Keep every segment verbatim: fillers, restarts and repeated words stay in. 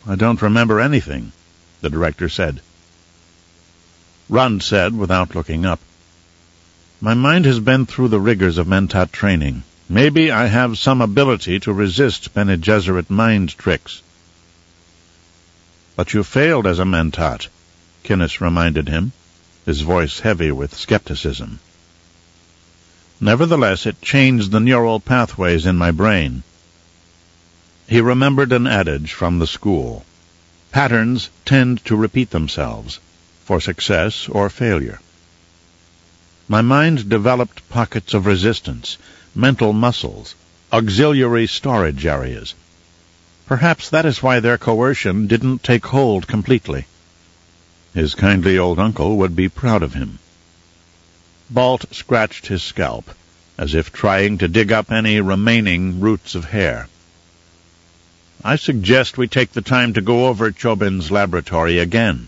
I don't remember anything," the director said. Rund said, without looking up, "My mind has been through the rigors of Mentat training. Maybe I have some ability to resist Bene Gesserit mind tricks." "But you failed as a Mentat," Kinnis reminded him, his voice heavy with skepticism. "Nevertheless, it changed the neural pathways in my brain." He remembered an adage from the school. Patterns tend to repeat themselves, for success or failure. "My mind developed pockets of resistance, mental muscles, auxiliary storage areas. Perhaps that is why their coercion didn't take hold completely." His kindly old uncle would be proud of him. Balt scratched his scalp, as if trying to dig up any remaining roots of hair. "I suggest we take the time to go over Chobin's laboratory again."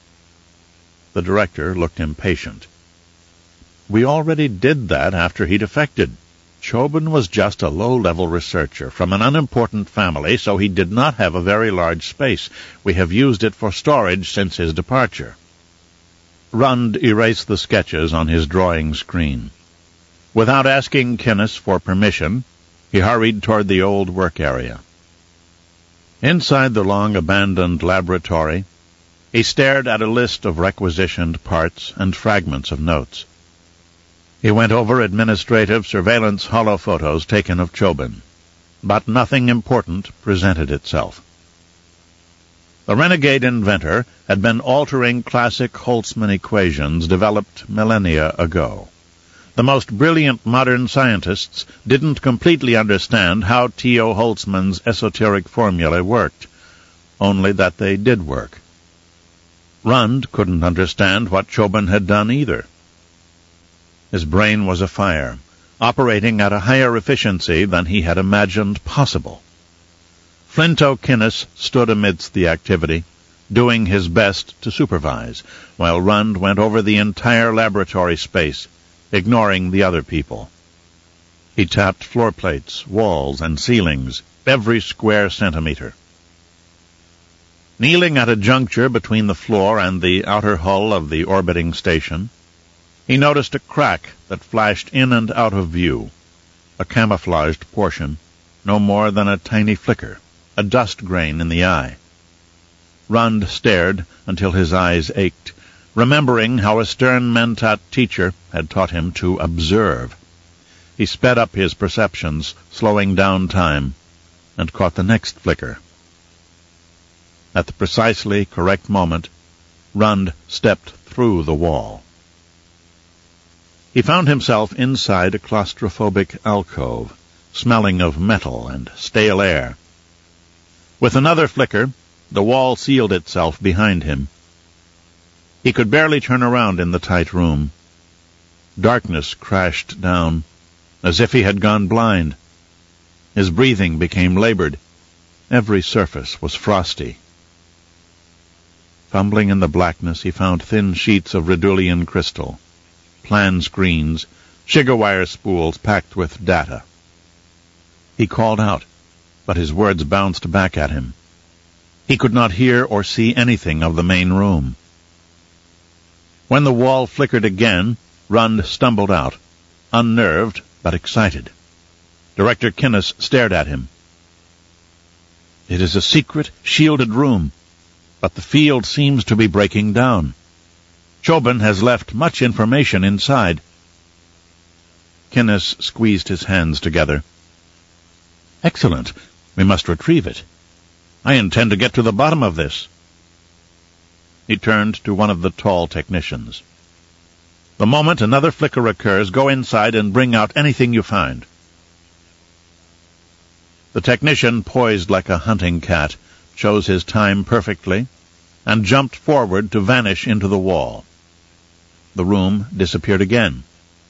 The director looked impatient. "We already did that after he defected. Chobin was just a low-level researcher from an unimportant family, so he did not have a very large space. We have used it for storage since his departure." Rund erased the sketches on his drawing screen. Without asking Kinnis for permission, he hurried toward the old work area. Inside the long abandoned laboratory, he stared at a list of requisitioned parts and fragments of notes. He went over administrative surveillance holophotos taken of Chobin, but nothing important presented itself. The renegade inventor had been altering classic Holtzman equations developed millennia ago. The most brilliant modern scientists didn't completely understand how T O Holtzman's esoteric formulae worked, only that they did work. Rund couldn't understand what Chobin had done either. His brain was afire, operating at a higher efficiency than he had imagined possible. Flinto Kinnis stood amidst the activity, doing his best to supervise, while Rund went over the entire laboratory space, ignoring the other people. He tapped floor plates, walls, and ceilings, every square centimeter. Kneeling at a juncture between the floor and the outer hull of the orbiting station, he noticed a crack that flashed in and out of view, a camouflaged portion, no more than a tiny flicker, a dust grain in the eye. Rund stared until his eyes ached, remembering how a stern Mentat teacher had taught him to observe. He sped up his perceptions, slowing down time, and caught the next flicker. At the precisely correct moment, Rund stepped through the wall. He found himself inside a claustrophobic alcove, smelling of metal and stale air. With another flicker, the wall sealed itself behind him. He could barely turn around in the tight room. Darkness crashed down, as if he had gone blind. His breathing became labored. Every surface was frosty. Fumbling in the blackness, he found thin sheets of Redulian crystal, plan screens, Shigawire spools packed with data. He called out, but his words bounced back at him. He could not hear or see anything of the main room. When the wall flickered again, Rund stumbled out, unnerved but excited. Director Kinnis stared at him. "It is a secret, shielded room, but the field seems to be breaking down. Chobin has left much information inside." Kinnis squeezed his hands together. "Excellent. We must retrieve it. I intend to get to the bottom of this." He turned to one of the tall technicians. "The moment another flicker occurs, go inside and bring out anything you find." The technician, poised like a hunting cat, chose his time perfectly, and jumped forward to vanish into the wall. The room disappeared again.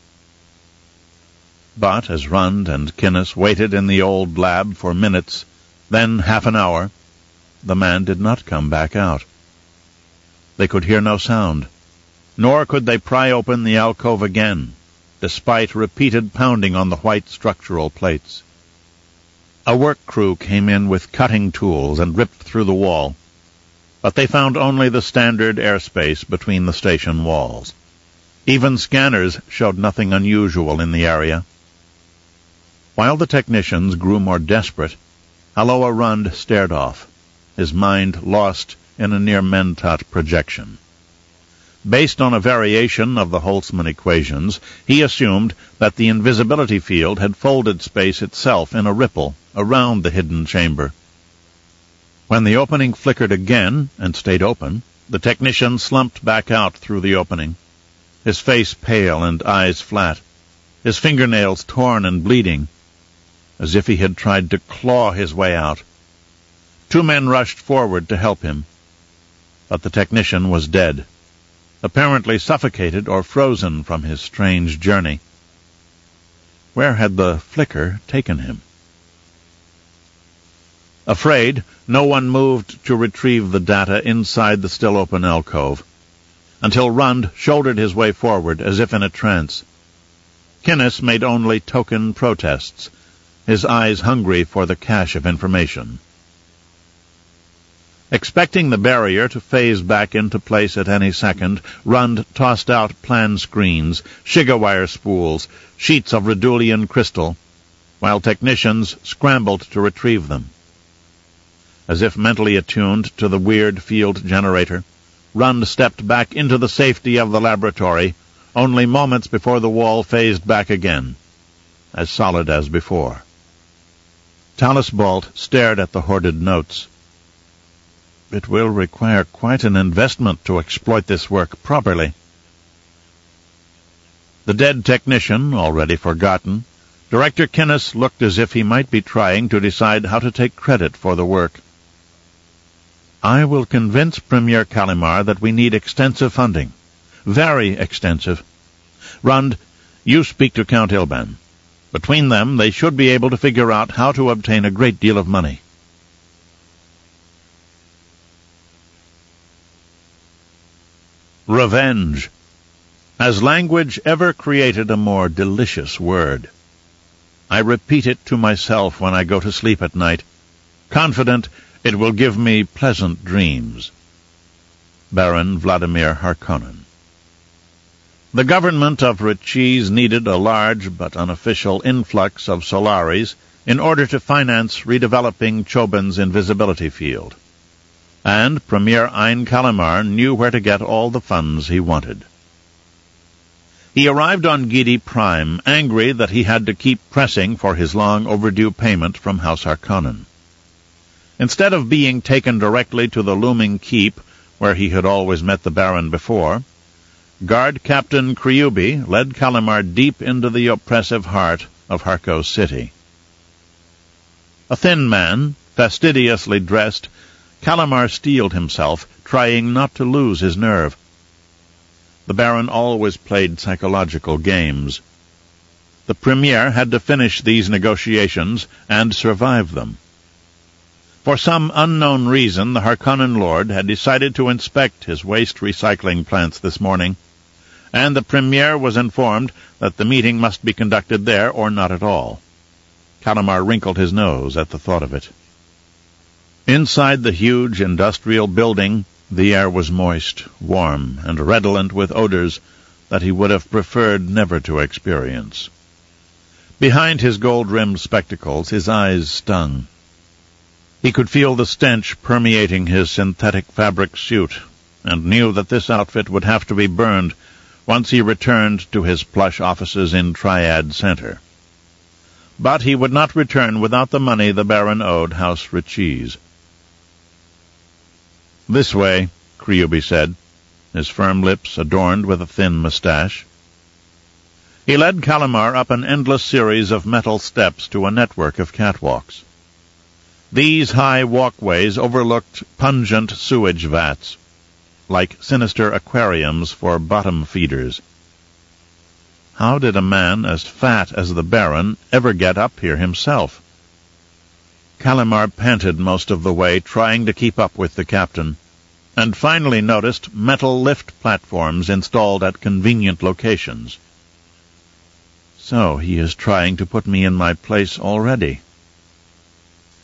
But as Rund and Kinnis waited in the old lab for minutes, then half an hour, the man did not come back out. They could hear no sound, nor could they pry open the alcove again, despite repeated pounding on the white structural plates. A work crew came in with cutting tools and ripped through the wall, but they found only the standard airspace between the station walls. Even scanners showed nothing unusual in the area. While the technicians grew more desperate, Halloa Rund stared off, his mind lost in a near Mentat projection. Based on a variation of the Holtzman equations, he assumed that the invisibility field had folded space itself in a ripple around the hidden chamber. When the opening flickered again and stayed open, the technician slumped back out through the opening, his face pale and eyes flat, his fingernails torn and bleeding, as if he had tried to claw his way out. Two men rushed forward to help him, but the technician was dead, apparently suffocated or frozen from his strange journey. Where had the flicker taken him? Afraid, no one moved to retrieve the data inside the still-open alcove, until Rund shouldered his way forward as if in a trance. Kinnis made only token protests, his eyes hungry for the cache of information. Expecting the barrier to phase back into place at any second, Rund tossed out plan screens, Shigawire spools, sheets of Redulian crystal, while technicians scrambled to retrieve them. As if mentally attuned to the weird field generator, Rund stepped back into the safety of the laboratory only moments before the wall phased back again, as solid as before. Tallis Balt stared at the hoarded notes. It will require quite an investment to exploit this work properly. The dead technician, already forgotten, Director Kinnis looked as if he might be trying to decide how to take credit for the work. I will convince Premier Calimar that we need extensive funding. Very extensive. Rund, you speak to Count Ilban. Between them, they should be able to figure out how to obtain a great deal of money. Revenge. Has language ever created a more delicious word? I repeat it to myself when I go to sleep at night, confident it will give me pleasant dreams. Baron Vladimir Harkonnen. The government of Rachis needed a large but unofficial influx of Solaris in order to finance redeveloping Chobin's invisibility field. And Premier Ein Calimar knew where to get all the funds he wanted. He arrived on Gidi Prime, angry that he had to keep pressing for his long-overdue payment from House Harkonnen. Instead of being taken directly to the looming keep, where he had always met the Baron before, Guard Captain Kryubi led Calimar deep into the oppressive heart of Harko City. A thin man, fastidiously dressed, Calimar steeled himself, trying not to lose his nerve. The Baron always played psychological games. The Premier had to finish these negotiations and survive them. For some unknown reason, the Harkonnen Lord had decided to inspect his waste recycling plants this morning, and the Premier was informed that the meeting must be conducted there or not at all. Calimar wrinkled his nose at the thought of it. Inside the huge industrial building, the air was moist, warm, and redolent with odors that he would have preferred never to experience. Behind his gold-rimmed spectacles, his eyes stung. He could feel the stench permeating his synthetic fabric suit, and knew that this outfit would have to be burned once he returned to his plush offices in Triad Center. But he would not return without the money the Baron owed House Rachis. "This way," Kryubi said, his firm lips adorned with a thin mustache. He led Calimar up an endless series of metal steps to a network of catwalks. These high walkways overlooked pungent sewage vats, like sinister aquariums for bottom feeders. How did a man as fat as the Baron ever get up here himself? Calimar panted most of the way, trying to keep up with the captain, and finally noticed metal lift platforms installed at convenient locations. So he is trying to put me in my place already.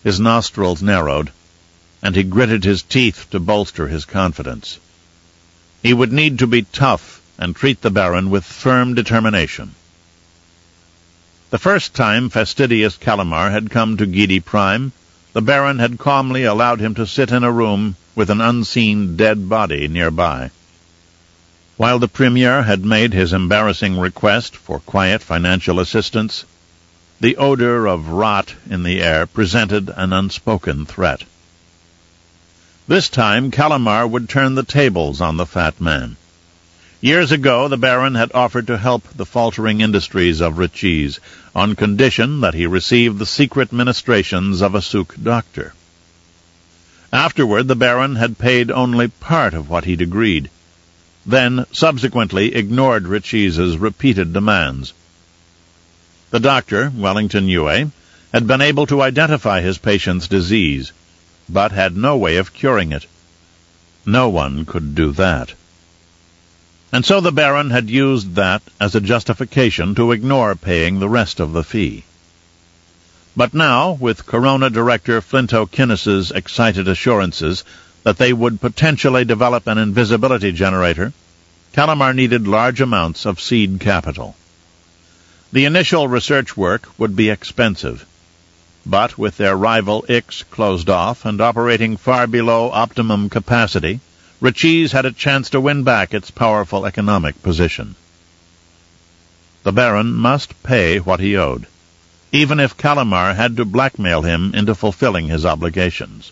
His nostrils narrowed, and he gritted his teeth to bolster his confidence. He would need to be tough and treat the Baron with firm determination. The first time fastidious Calamar had come to Giedi Prime, the Baron had calmly allowed him to sit in a room with an unseen dead body nearby. While the Premier had made his embarrassing request for quiet financial assistance, the odor of rot in the air presented an unspoken threat. This time Calamar would turn the tables on the fat man. Years ago the Baron had offered to help the faltering industries of Richiz on condition that he receive the secret ministrations of a Suk doctor. Afterward the Baron had paid only part of what he'd agreed, then subsequently ignored Richiz's repeated demands. The doctor, Wellington Yue, had been able to identify his patient's disease, but had no way of curing it. No one could do that. And so the Baron had used that as a justification to ignore paying the rest of the fee. But now, with Corona Director Flinto Kinnis's excited assurances that they would potentially develop an invisibility generator, Calamar needed large amounts of seed capital. The initial research work would be expensive, but with their rival Ix closed off and operating far below optimum capacity, Richiz had a chance to win back its powerful economic position. The Baron must pay what he owed, even if Calamar had to blackmail him into fulfilling his obligations.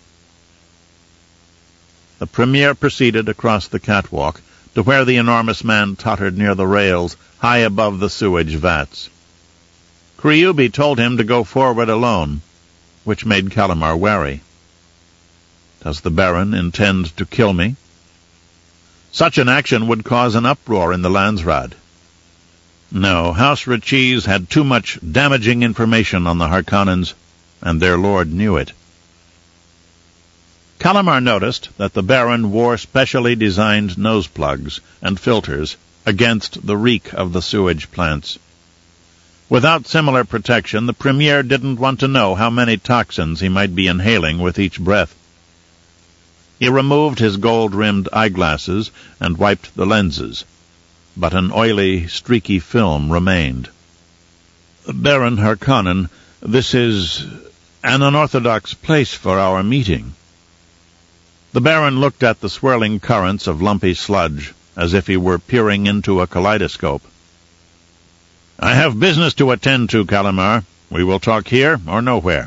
The Premier proceeded across the catwalk to where the enormous man tottered near the rails, high above the sewage vats. Kryubi told him to go forward alone, which made Calamar wary. Does the Baron intend to kill me? Such an action would cause an uproar in the Landsraad. No, House Richiz had too much damaging information on the Harkonnens, and their lord knew it. Calamar noticed that the Baron wore specially designed nose plugs and filters against the reek of the sewage plants. Without similar protection, the Premier didn't want to know how many toxins he might be inhaling with each breath. He removed his gold-rimmed eyeglasses and wiped the lenses, but an oily, streaky film remained. Baron Harkonnen, this is an unorthodox place for our meeting. The Baron looked at the swirling currents of lumpy sludge, as if he were peering into a kaleidoscope. I have business to attend to, Calamar. We will talk here or nowhere.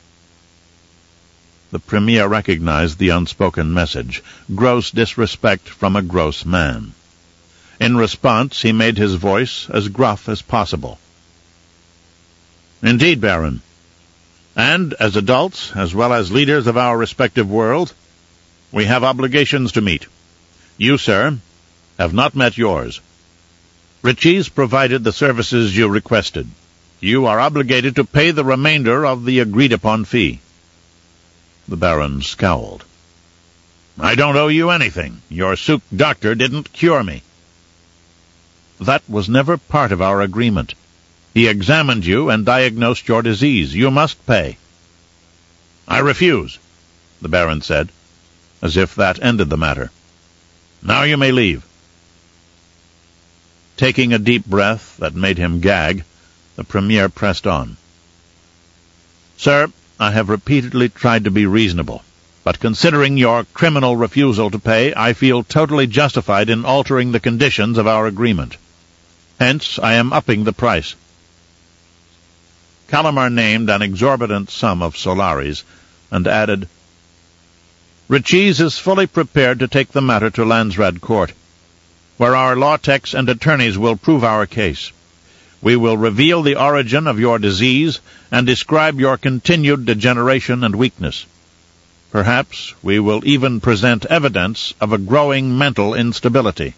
The Premier recognized the unspoken message, gross disrespect from a gross man. In response, he made his voice as gruff as possible. Indeed, Baron. And as adults, as well as leaders of our respective worlds, we have obligations to meet. You, sir, have not met yours. Richiz provided the services you requested. You are obligated to pay the remainder of the agreed-upon fee. The Baron scowled. I don't owe you anything. Your Suk doctor didn't cure me. That was never part of our agreement. He examined you and diagnosed your disease. You must pay. I refuse, the Baron said, as if that ended the matter. Now you may leave. Taking a deep breath that made him gag, the Premier pressed on. Sir, I have repeatedly tried to be reasonable, but considering your criminal refusal to pay, I feel totally justified in altering the conditions of our agreement. Hence, I am upping the price. Calamar named an exorbitant sum of Solaris, and added, Richiz is fully prepared to take the matter to Landsraad Court, where our law techs and attorneys will prove our case. We will reveal the origin of your disease and describe your continued degeneration and weakness. Perhaps we will even present evidence of a growing mental instability.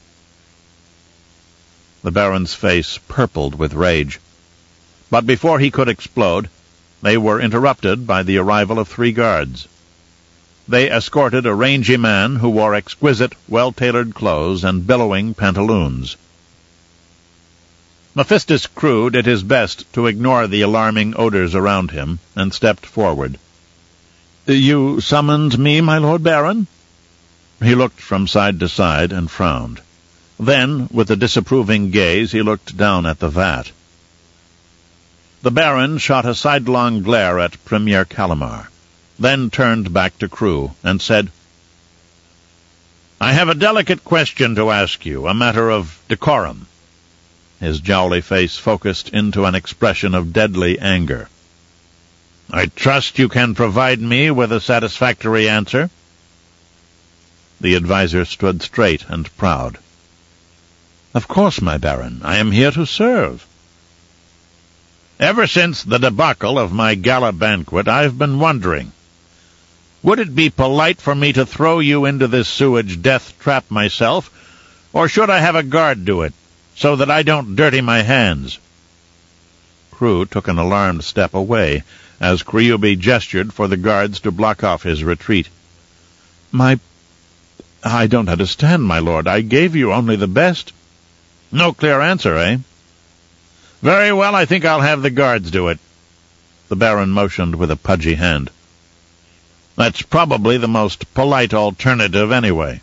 The Baron's face purpled with rage. But before he could explode, they were interrupted by the arrival of three guards. They escorted a rangy man who wore exquisite, well-tailored clothes and billowing pantaloons. Mephistus Crew did his best to ignore the alarming odors around him and stepped forward. You summoned me, my Lord Baron?" He looked from side to side and frowned. Then, with a disapproving gaze, he looked down at the vat. The Baron shot a sidelong glare at Premier Calamar, then turned back to Crewe and said, "I have a delicate question to ask you, a matter of decorum." His jowly face focused into an expression of deadly anger. "I trust you can provide me with a satisfactory answer." The adviser stood straight and proud. "Of course, my Baron. I am here to serve." "Ever since the debacle of my gala banquet, I've been wondering, would it be polite for me to throw you into this sewage death trap myself, or should I have a guard do it, so that I don't dirty my hands?" Crewe took an alarmed step away, as Kryubi gestured for the guards to block off his retreat. My... I don't understand, my lord. I gave you only the best." "No clear answer, eh? Very well, I think I'll have the guards do it." The Baron motioned with a pudgy hand. "That's probably the most polite alternative anyway."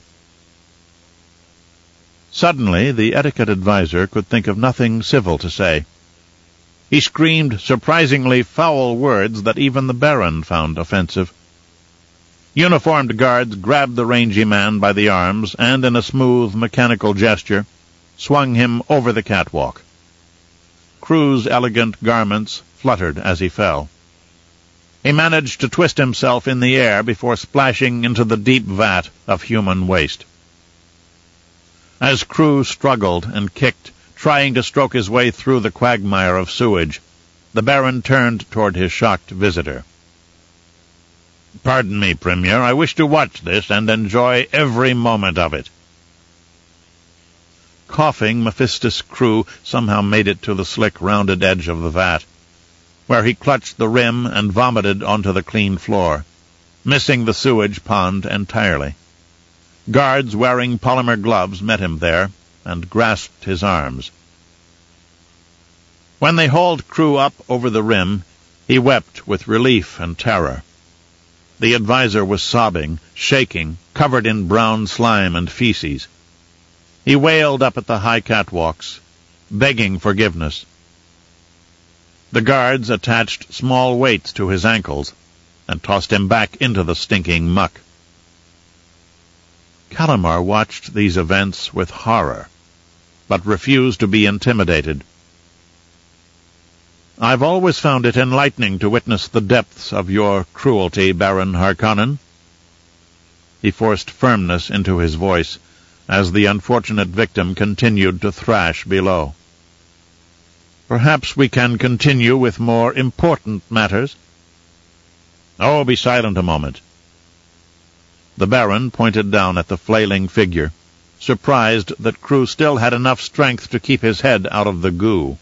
Suddenly, the etiquette adviser could think of nothing civil to say. He screamed surprisingly foul words that even the Baron found offensive. Uniformed guards grabbed the rangy man by the arms and, in a smooth, mechanical gesture, swung him over the catwalk. Crewe's elegant garments fluttered as he fell. He managed to twist himself in the air before splashing into the deep vat of human waste. As Crewe struggled and kicked, trying to stroke his way through the quagmire of sewage, the Baron turned toward his shocked visitor. "Pardon me, Premier. I wish to watch this and enjoy every moment of it." Coughing, Mephistus Crewe somehow made it to the slick, rounded edge of the vat, where he clutched the rim and vomited onto the clean floor, missing the sewage pond entirely. Guards wearing polymer gloves met him there and grasped his arms. When they hauled Crewe up over the rim, he wept with relief and terror. The adviser was sobbing, shaking, covered in brown slime and feces. He wailed up at the high catwalks, begging forgiveness. The guards attached small weights to his ankles and tossed him back into the stinking muck. Calamar watched these events with horror, but refused to be intimidated. "I've always found it enlightening to witness the depths of your cruelty, Baron Harkonnen." He forced firmness into his voice as the unfortunate victim continued to thrash below. "Perhaps we can continue with more important matters." "Oh, be silent a moment." The Baron pointed down at the flailing figure, surprised that Crewe still had enough strength to keep his head out of the goo.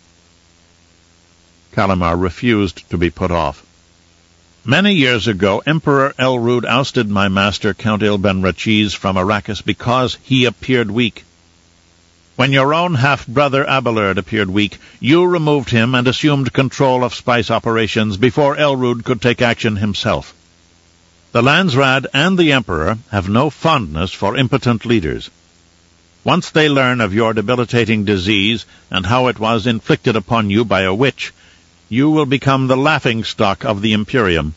Calamar refused to be put off. "Many years ago, Emperor Elrud ousted my master, Count Ilben-Rachiz, from Arrakis because he appeared weak. When your own half-brother Abelard appeared weak, you removed him and assumed control of spice operations before Elrud could take action himself. The Landsraad and the Emperor have no fondness for impotent leaders. Once they learn of your debilitating disease and how it was inflicted upon you by a witch, you will become the laughing-stock of the Imperium."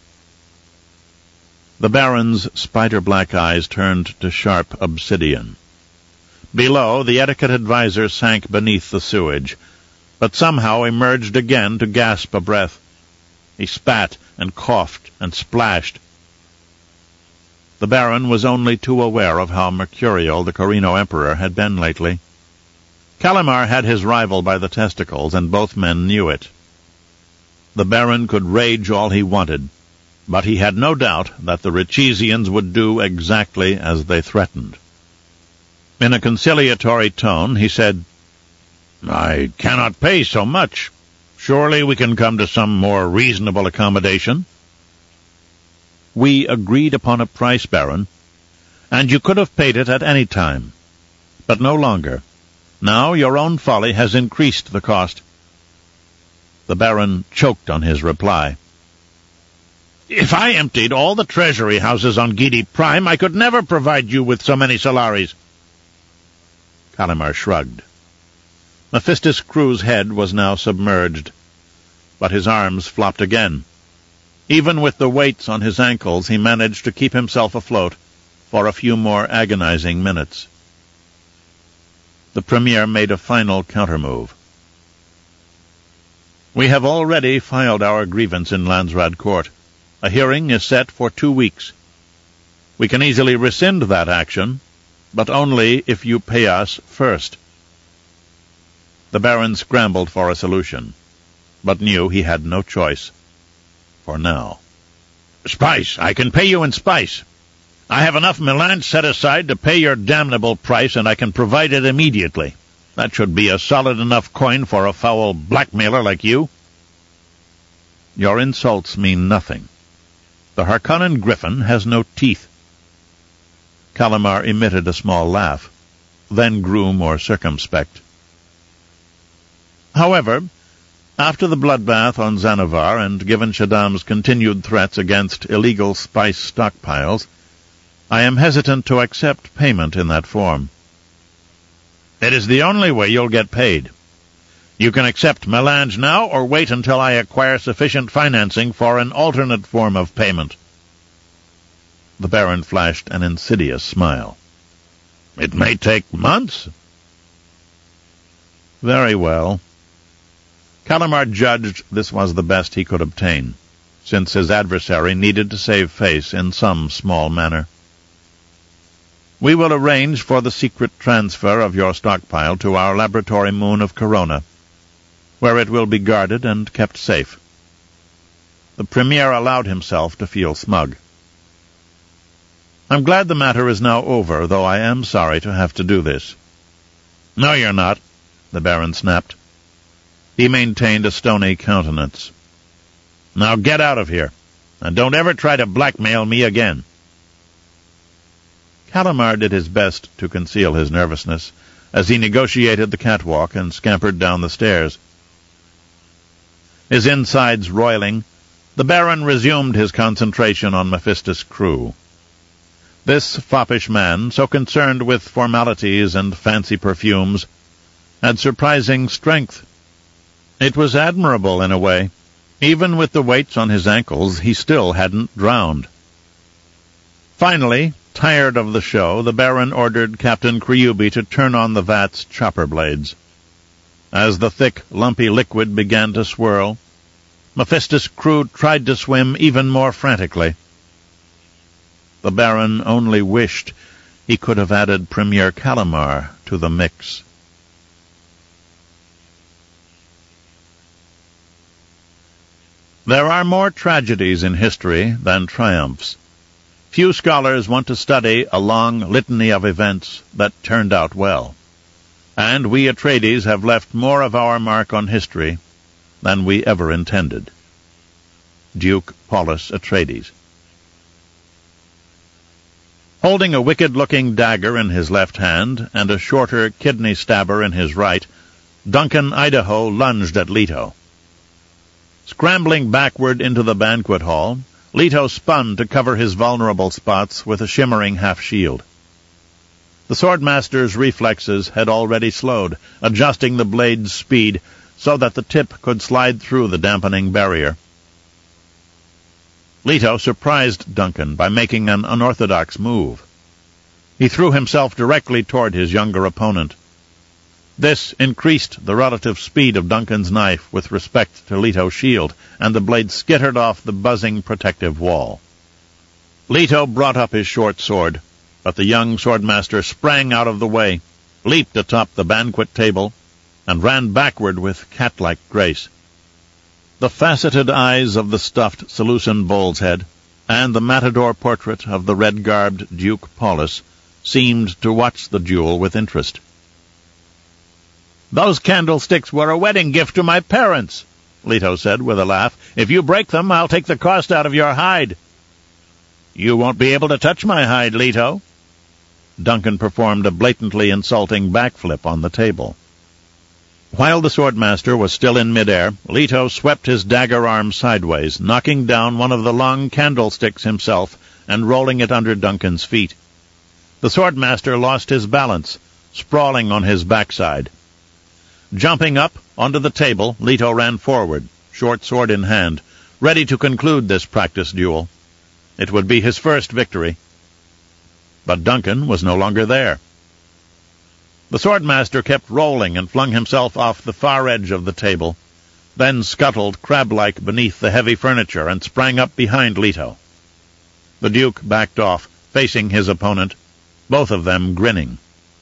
The Baron's spider-black eyes turned to sharp obsidian. Below, the etiquette adviser sank beneath the sewage, but somehow emerged again to gasp a breath. He spat and coughed and splashed. The Baron was only too aware of how mercurial the Corrino Emperor had been lately. Calamar had his rival by the testicles, and both men knew it. The Baron could rage all he wanted, but he had no doubt that the Rachizians would do exactly as they threatened. In a conciliatory tone, he said, "I cannot pay so much. Surely we can come to some more reasonable accommodation." "We agreed upon a price, Baron, and you could have paid it at any time, but no longer. Now your own folly has increased the cost." The Baron choked on his reply. If I emptied all the treasury houses on Gidi Prime, I could never provide you with so many Solaris. Calamar shrugged. Mephistus Crew's head was now submerged, but his arms flopped again. Even with the weights on his ankles, he managed to keep himself afloat for a few more agonizing minutes. The Premier made a final countermove. We have already filed our grievance in Landsraad Court. A hearing is set for two weeks. We can easily rescind that action, but only if you pay us first. The Baron scrambled for a solution, but knew he had no choice. For now. Spice. I can pay you in spice. I have enough melange set aside to pay your damnable price, and I can provide it immediately. That should be a solid enough coin for a foul blackmailer like you. Your insults mean nothing. The Harkonnen Griffin has no teeth. Calamar emitted a small laugh, then grew more circumspect. However, after the bloodbath on Xanavar, and given Shaddam's continued threats against illegal spice stockpiles, I am hesitant to accept payment in that form. It is the only way you'll get paid. You can accept melange now, or wait until I acquire sufficient financing for an alternate form of payment. The Baron flashed an insidious smile. It may take months. Very well. Calamar judged this was the best he could obtain, since his adversary needed to save face in some small manner. We will arrange for the secret transfer of your stockpile to our laboratory moon of Corona, where it will be guarded and kept safe. The Premier allowed himself to feel smug. I'm glad the matter is now over, though I am sorry to have to do this. No, you're not, the Baron snapped. He maintained a stony countenance. Now get out of here, and don't ever try to blackmail me again. Calamar did his best to conceal his nervousness as he negotiated the catwalk and scampered down the stairs. His insides roiling, the Baron resumed his concentration on Mephistus Crew. This foppish man, so concerned with formalities and fancy perfumes, had surprising strength. It was admirable in a way. Even with the weights on his ankles, he still hadn't drowned. Finally, tired of the show, the Baron ordered Captain Kryubi to turn on the vat's chopper blades. As the thick, lumpy liquid began to swirl, Mephistus Crew tried to swim even more frantically. The Baron only wished he could have added Premier Calamar to the mix. There are more tragedies in history than triumphs. Few scholars want to study a long litany of events that turned out well, and we Atreides have left more of our mark on history than we ever intended. Duke Paulus Atreides. Holding a wicked-looking dagger in his left hand and a shorter kidney stabber in his right, Duncan Idaho lunged at Leto. Scrambling backward into the banquet hall, Leto spun to cover his vulnerable spots with a shimmering half-shield. The swordmaster's reflexes had already slowed, adjusting the blade's speed so that the tip could slide through the dampening barrier. Leto surprised Duncan by making an unorthodox move. He threw himself directly toward his younger opponent. This increased the relative speed of Duncan's knife with respect to Leto's shield, and the blade skittered off the buzzing protective wall. Leto brought up his short sword, but the young swordmaster sprang out of the way, leaped atop the banquet table, and ran backward with cat-like grace. The faceted eyes of the stuffed Seleucid bull's head and the matador portrait of the red-garbed Duke Paulus seemed to watch the duel with interest. "Those candlesticks were a wedding gift to my parents," Leto said with a laugh. "If you break them, I'll take the cost out of your hide." "You won't be able to touch my hide, Leto." Duncan performed a blatantly insulting backflip on the table. While the swordmaster was still in midair, Leto swept his dagger arm sideways, knocking down one of the long candlesticks himself and rolling it under Duncan's feet. The swordmaster lost his balance, sprawling on his backside. Jumping up onto the table, Leto ran forward, short sword in hand, ready to conclude this practice duel. It would be his first victory. But Duncan was no longer there. The swordmaster kept rolling and flung himself off the far edge of the table, then scuttled crab-like beneath the heavy furniture and sprang up behind Leto. The Duke backed off, facing his opponent, both of them grinning.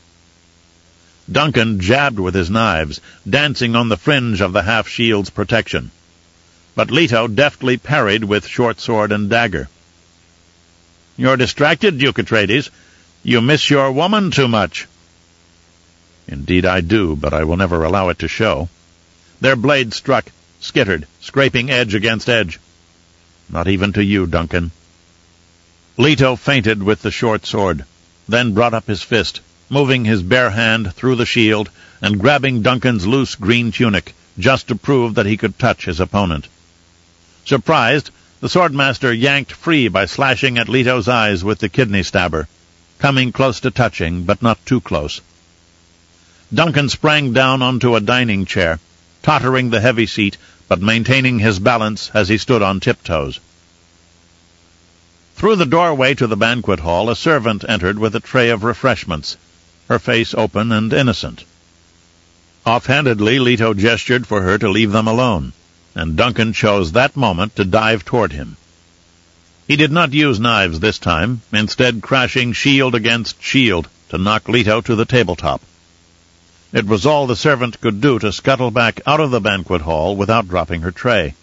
Duncan jabbed with his knives, dancing on the fringe of the half-shield's protection. But Leto deftly parried with short sword and dagger. "You're distracted, Duke Atreides. You miss your woman too much." "Indeed I do, but I will never allow it to show." Their blades struck, skittered, scraping edge against edge. "Not even to you, Duncan." Leto feinted with the short sword, then brought up his fist, moving his bare hand through the shield and grabbing Duncan's loose green tunic, just to prove that he could touch his opponent. Surprised, the swordmaster yanked free by slashing at Leto's eyes with the kidney stabber, coming close to touching, but not too close. Duncan sprang down onto a dining chair, tottering the heavy seat, but maintaining his balance as he stood on tiptoes. Through the doorway to the banquet hall, a servant entered with a tray of refreshments, her face open and innocent. Offhandedly, Leto gestured for her to leave them alone, and Duncan chose that moment to dive toward him. He did not use knives this time, instead crashing shield against shield to knock Leto to the tabletop. It was all the servant could do to scuttle back out of the banquet hall without dropping her tray.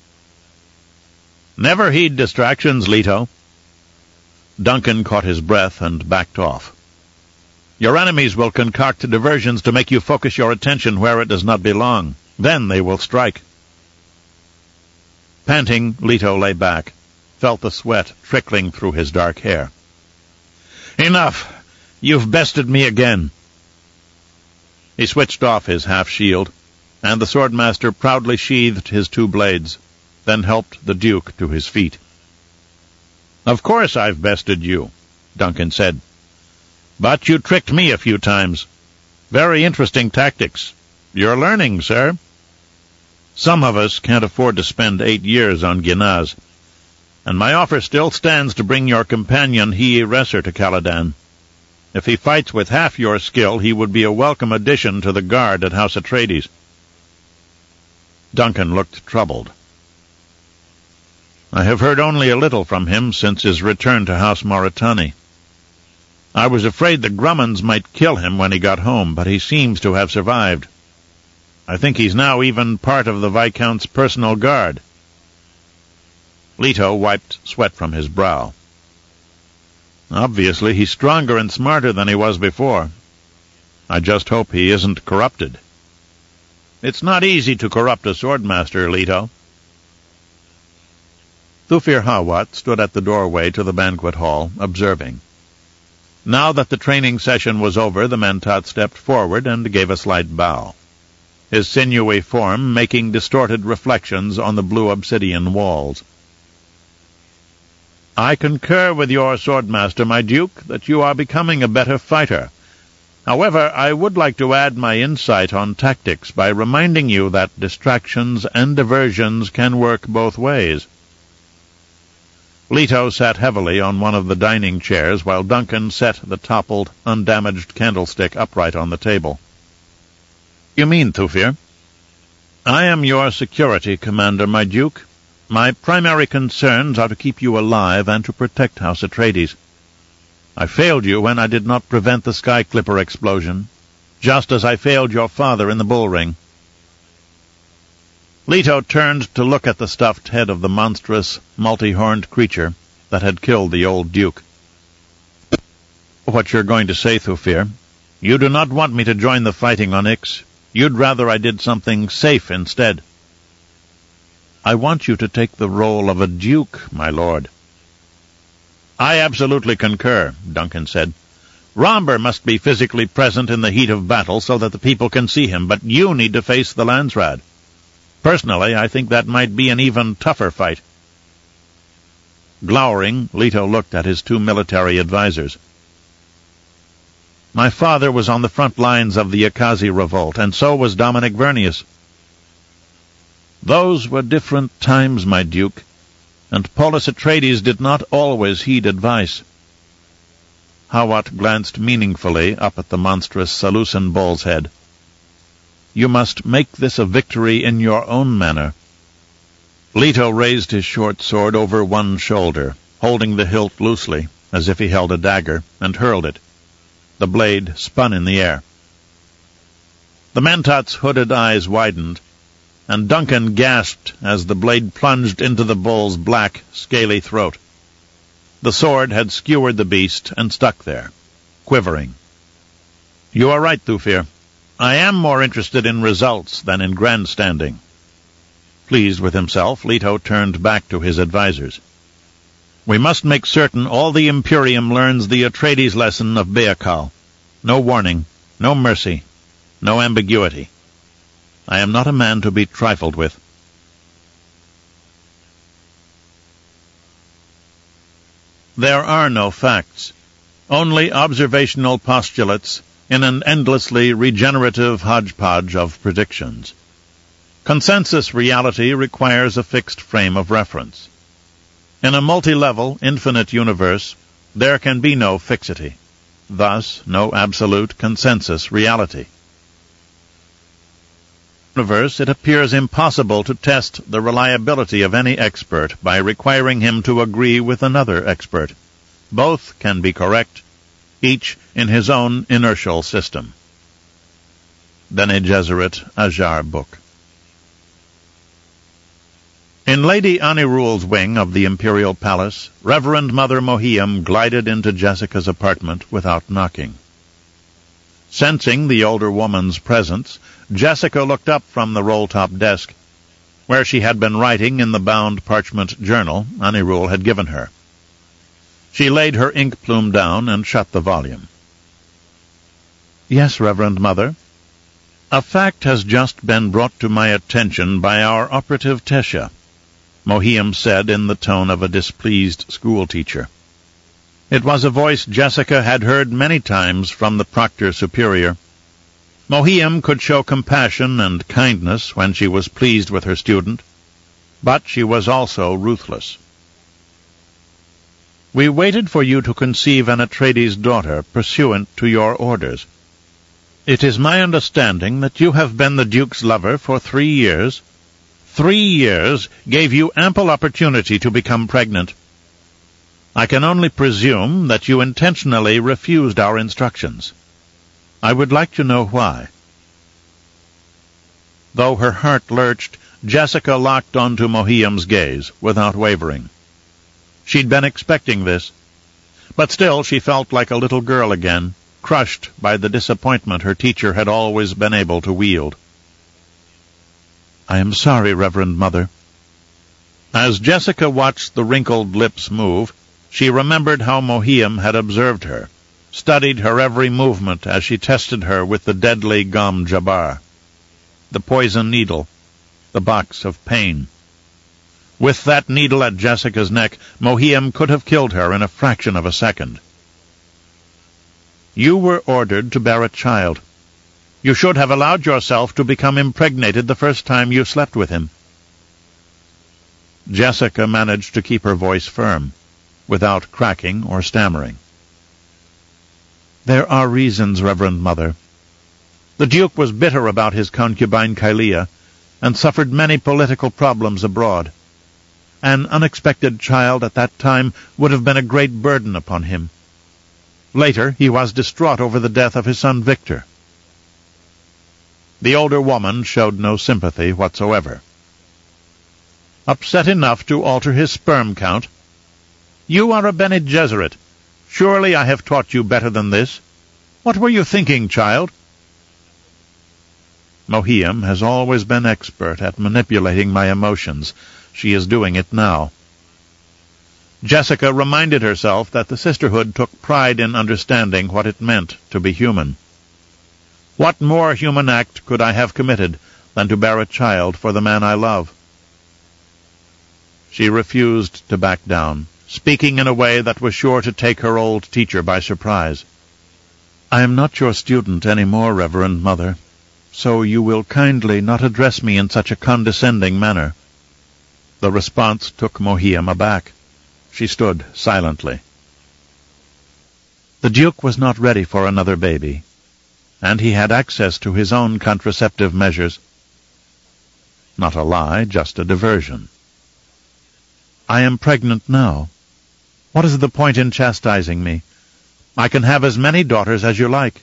"Never heed distractions, Leto." Duncan caught his breath and backed off. "Your enemies will concoct diversions to make you focus your attention where it does not belong. Then they will strike." Panting, Leto lay back, felt the sweat trickling through his dark hair. "Enough! You've bested me again." He switched off his half-shield, and the swordmaster proudly sheathed his two blades, then helped the Duke to his feet. "Of course I've bested you," Duncan said. "But you tricked me a few times. Very interesting tactics. You're learning, sir. Some of us can't afford to spend eight years on Ghinaz, and my offer still stands to bring your companion Hi-Eresser to Caladan. If he fights with half your skill, he would be a welcome addition to the guard at House Atreides." Duncan looked troubled. "I have heard only a little from him since his return to House Mauritani. I was afraid the Grummans might kill him when he got home, but he seems to have survived. I think he's now even part of the Viscount's personal guard." Leto wiped sweat from his brow. "Obviously he's stronger and smarter than he was before. I just hope he isn't corrupted." "It's not easy to corrupt a swordmaster, Leto." Thufir Hawat stood at the doorway to the banquet hall, observing. Now that the training session was over, the Mentat stepped forward and gave a slight bow, his sinewy form making distorted reflections on the blue obsidian walls. "I concur with your swordmaster, my Duke, that you are becoming a better fighter. However, I would like to add my insight on tactics by reminding you that distractions and diversions can work both ways." Leto sat heavily on one of the dining chairs while Duncan set the toppled, undamaged candlestick upright on the table. "You mean, Thufir?" "I am your security commander, my Duke. My primary concerns are to keep you alive and to protect House Atreides. I failed you when I did not prevent the Sky Clipper explosion, just as I failed your father in the bull ring." Leto turned to look at the stuffed head of the monstrous, multi-horned creature that had killed the old Duke. "What you're going to say, Thufir. You do not want me to join the fighting on Ix. You'd rather I did something safe instead." "I want you to take the role of a duke, my lord." "I absolutely concur," Duncan said. Romber must be physically present in the heat of battle so that the people can see him, but you need to face the Landsraad. Personally, I think that might be an even tougher fight." Glowering, Leto looked at his two military advisers. "My father was on the front lines of the Akazi revolt, and so was Dominic Vernius." "Those were different times, my duke, and Paulus Atreides did not always heed advice." Hawat glanced meaningfully up at the monstrous Salusan bull's head. "You must make this a victory in your own manner." Leto raised his short sword over one shoulder, holding the hilt loosely, as if he held a dagger, and hurled it. The blade spun in the air. The Mentat's hooded eyes widened, and Duncan gasped as the blade plunged into the bull's black, scaly throat. The sword had skewered the beast and stuck there, quivering. "You are right, Thufir. I am more interested in results than in grandstanding." Pleased with himself, Leto turned back to his advisers. "We must make certain all the Imperium learns the Atreides lesson of Be'akal. No warning, no mercy, no ambiguity. I am not a man to be trifled with." There are no facts, only observational postulates in an endlessly regenerative hodgepodge of predictions. Consensus reality requires a fixed frame of reference. In a multi-level, infinite universe, there can be no fixity, thus no absolute consensus reality. In the universe, it appears impossible to test the reliability of any expert by requiring him to agree with another expert. Both can be correct, each in his own inertial system. Bene Gesserit Ajar Book. In Lady Anirul's wing of the Imperial Palace, Reverend Mother Mohiam glided into Jessica's apartment without knocking. Sensing the older woman's presence, Jessica looked up from the roll-top desk, where she had been writing in the bound parchment journal Anirul had given her. She laid her ink plume down and shut the volume. "Yes, Reverend Mother." "A fact has just been brought to my attention by our operative Tesha," Mohiam said in the tone of a displeased schoolteacher. It was a voice Jessica had heard many times from the Proctor Superior. Mohiam could show compassion and kindness when she was pleased with her student, but she was also ruthless. "We waited for you to conceive an Atreides daughter pursuant to your orders. It is my understanding that you have been the Duke's lover for three years. Three years gave you ample opportunity to become pregnant. I can only presume that you intentionally refused our instructions. I would like to know why." Though her heart lurched, Jessica locked onto Mohiam's gaze without wavering. She'd been expecting this, but still she felt like a little girl again, crushed by the disappointment her teacher had always been able to wield. "I am sorry, Reverend Mother." As Jessica watched the wrinkled lips move, she remembered how Mohiam had observed her, studied her every movement as she tested her with the deadly Gom Jabbar, the poison needle, the box of pain. With that needle at Jessica's neck, Mohiam could have killed her in a fraction of a second. "You were ordered to bear a child. You should have allowed yourself to become impregnated the first time you slept with him." Jessica managed to keep her voice firm, without cracking or stammering. "There are reasons, Reverend Mother. The Duke was bitter about his concubine Kylea, and suffered many political problems abroad. An unexpected child at that time would have been a great burden upon him. Later, he was distraught over the death of his son Victor." The older woman showed no sympathy whatsoever. "Upset enough to alter his sperm count? You are a Bene Gesserit. Surely I have taught you better than this. What were you thinking, child?" "Mohiam has always been expert at manipulating my emotions. She is doing it now." Jessica reminded herself that the sisterhood took pride in understanding what it meant to be human. What more human act could I have committed than to bear a child for the man I love? She refused to back down, speaking in a way that was sure to take her old teacher by surprise. "I am not your student any more, Reverend Mother, so you will kindly not address me in such a condescending manner." The response took Mohiam aback. She stood silently. The Duke was not ready for another baby, and he had access to his own contraceptive measures. Not a lie, just a diversion. "I am pregnant now. What is the point in chastising me? I can have as many daughters as you like."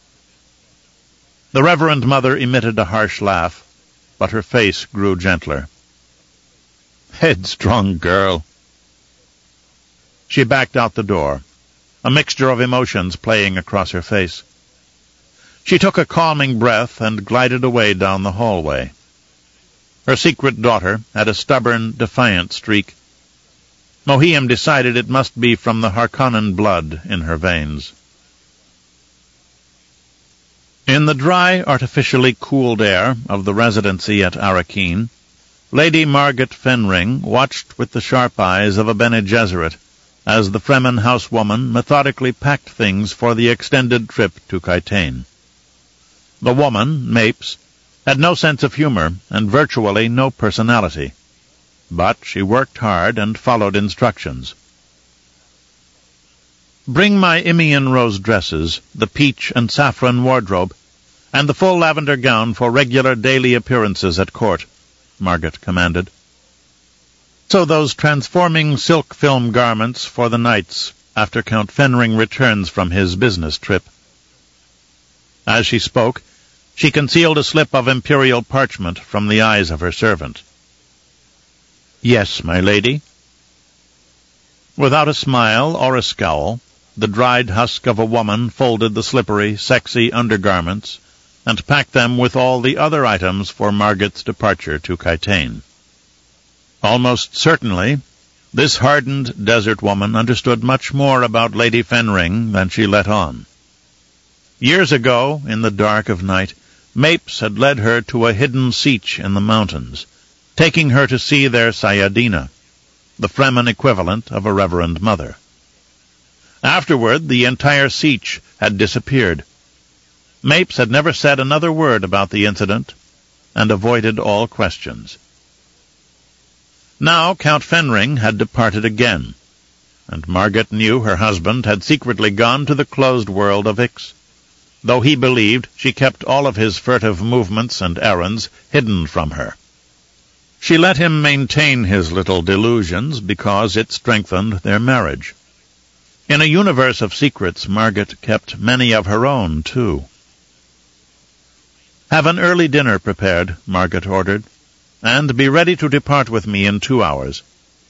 The Reverend Mother emitted a harsh laugh, but her face grew gentler. "Headstrong girl." She backed out the door, a mixture of emotions playing across her face. She took a calming breath and glided away down the hallway. Her secret daughter had a stubborn, defiant streak. Mohiam decided it must be from the Harkonnen blood in her veins. In the dry, artificially cooled air of the residency at Arrakeen, Lady Margaret Fenring watched with the sharp eyes of a Bene Gesserit as the Fremen housewoman methodically packed things for the extended trip to Kytane. The woman, Mapes, had no sense of humor and virtually no personality, but she worked hard and followed instructions. "Bring my Imian rose dresses, the peach and saffron wardrobe, and the full lavender gown for regular daily appearances at court," Margaret commanded. "So those transforming silk film garments for the nights after Count Fenring returns from his business trip." As she spoke, she concealed a slip of imperial parchment from the eyes of her servant. "Yes, my lady." Without a smile or a scowl, the dried husk of a woman folded the slippery, sexy undergarments and packed them with all the other items for Margaret's departure to Kytane. Almost certainly, this hardened desert woman understood much more about Lady Fenring than she let on. Years ago, in the dark of night, Mapes had led her to a hidden sietch in the mountains, taking her to see their Sayadina, the Fremen equivalent of a Reverend Mother. Afterward, the entire sietch had disappeared. Mapes had never said another word about the incident, and avoided all questions. Now Count Fenring had departed again, and Margaret knew her husband had secretly gone to the closed world of Ix, though he believed she kept all of his furtive movements and errands hidden from her. She let him maintain his little delusions because it strengthened their marriage. In a universe of secrets, Margaret kept many of her own, too. "Have an early dinner prepared," Margaret ordered, "and be ready to depart with me in two hours."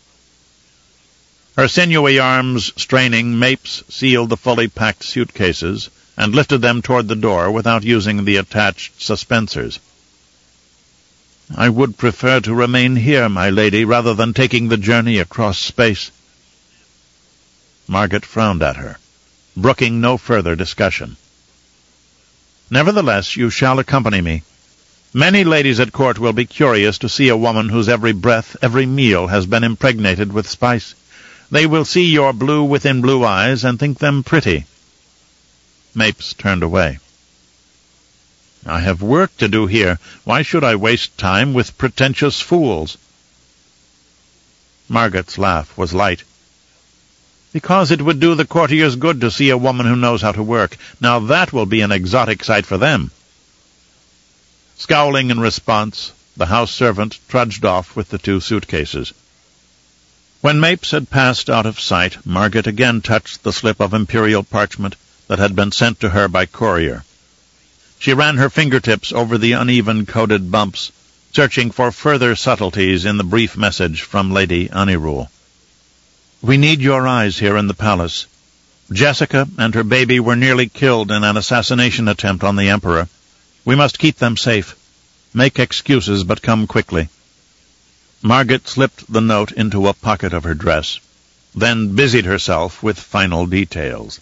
Her sinewy arms straining, Mapes sealed the fully packed suitcases and lifted them toward the door without using the attached suspensors. "I would prefer to remain here, my lady, rather than taking the journey across space." Margaret frowned at her, brooking no further discussion. "Nevertheless, you shall accompany me. Many ladies at court will be curious to see a woman whose every breath, every meal has been impregnated with spice. They will see your blue within blue eyes and think them pretty." Mapes turned away. "I have work to do here. Why should I waste time with pretentious fools?" Margaret's laugh was light. "Because it would do the courtiers good to see a woman who knows how to work. Now that will be an exotic sight for them." Scowling in response, the house servant trudged off with the two suitcases. When Mapes had passed out of sight, Margaret again touched the slip of imperial parchment that had been sent to her by courier. She ran her fingertips over the uneven coded bumps, searching for further subtleties in the brief message from Lady Anirul. "We need your eyes here in the palace. Jessica and her baby were nearly killed in an assassination attempt on the Emperor. We must keep them safe. Make excuses, but come quickly." Margaret slipped the note into a pocket of her dress. then busied herself with final details.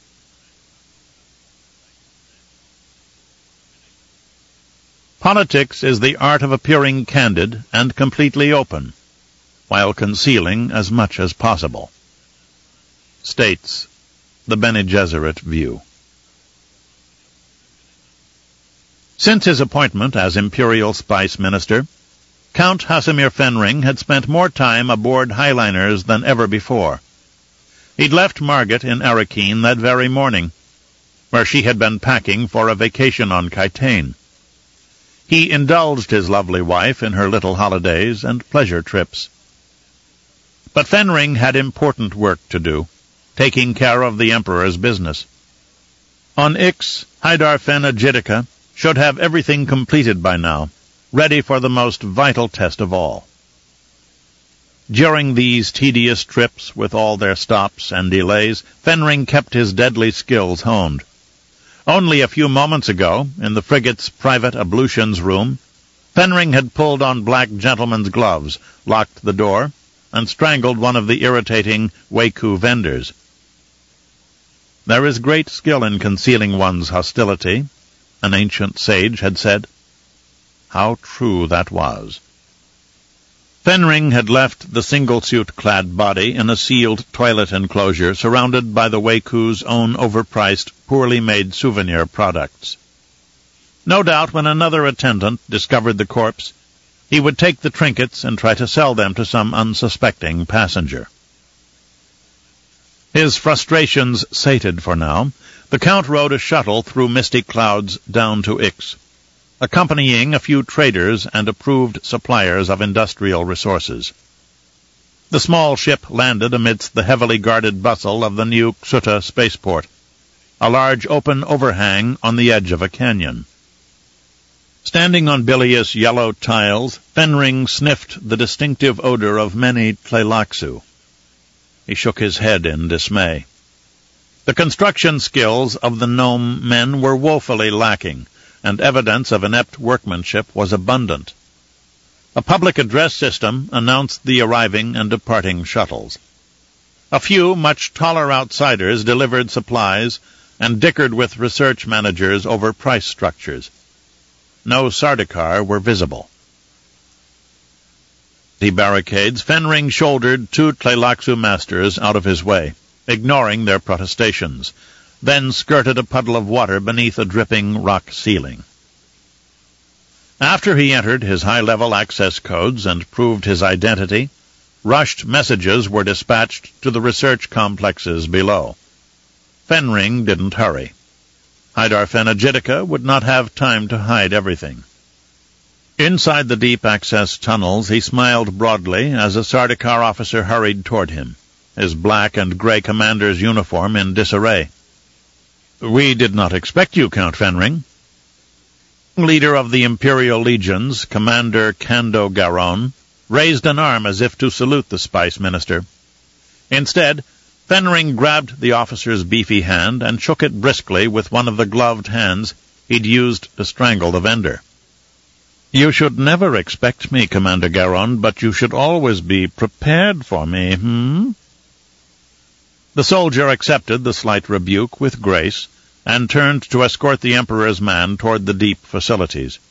Politics is the art of appearing candid and completely open, while concealing as much as possible, states the Bene Gesserit view. Since his appointment as Imperial Spice Minister, Count Hasimir Fenring had spent more time aboard highliners than ever before. He'd left Margit in Arakeen that very morning, where she had been packing for a vacation on Kytane. He indulged his lovely wife in her little holidays and pleasure trips. But Fenring had important work to do, taking care of the Emperor's business. On Ix, Hydarfen Agidica should have everything completed by now, ready for the most vital test of all. During these tedious trips, with all their stops and delays, Fenring kept his deadly skills honed. Only a few moments ago, in the frigate's private ablutions room, Fenring had pulled on black gentleman's gloves, locked the door, and strangled one of the irritating Waku vendors. There is great skill in concealing one's hostility, an ancient sage had said. How true that was. Fenring had left the single-suit-clad body in a sealed toilet enclosure surrounded by the Waku's own overpriced, poorly made souvenir products. No doubt when another attendant discovered the corpse, he would take the trinkets and try to sell them to some unsuspecting passenger. His frustrations sated for now, the Count rode a shuttle through misty clouds down to Ix, accompanying a few traders and approved suppliers of industrial resources. The small ship landed amidst the heavily guarded bustle of the new Xuta spaceport, a large open overhang on the edge of a canyon. Standing on bilious yellow tiles, Fenring sniffed the distinctive odor of many Tleilaxu. He shook his head in dismay. The construction skills of the gnome men were woefully lacking, and evidence of inept workmanship was abundant. A public address system announced the arriving and departing shuttles. A few much taller outsiders delivered supplies and dickered with research managers over price structures. No Sardaukar were visible. The barricades, Fenring shouldered two Tleilaxu masters out of his way, ignoring their protestations, then skirted a puddle of water beneath a dripping rock ceiling. After he entered his high-level access codes and proved his identity, rushed messages were dispatched to the research complexes below. Fenring didn't hurry. Hydarfen Agidica would not have time to hide everything. Inside the deep access tunnels, he smiled broadly as a Sardaukar officer hurried toward him, his black and gray commander's uniform in disarray. "We did not expect you, Count Fenring." Leader of the Imperial Legions, Commander Kando Garon, raised an arm as if to salute the Spice Minister. Instead, Fenring grabbed the officer's beefy hand and shook it briskly with one of the gloved hands he'd used to strangle the vendor. "You should never expect me, Commander Garon, but you should always be prepared for me, hmm?" The soldier accepted the slight rebuke with grace and turned to escort the Emperor's man toward the deep facilities.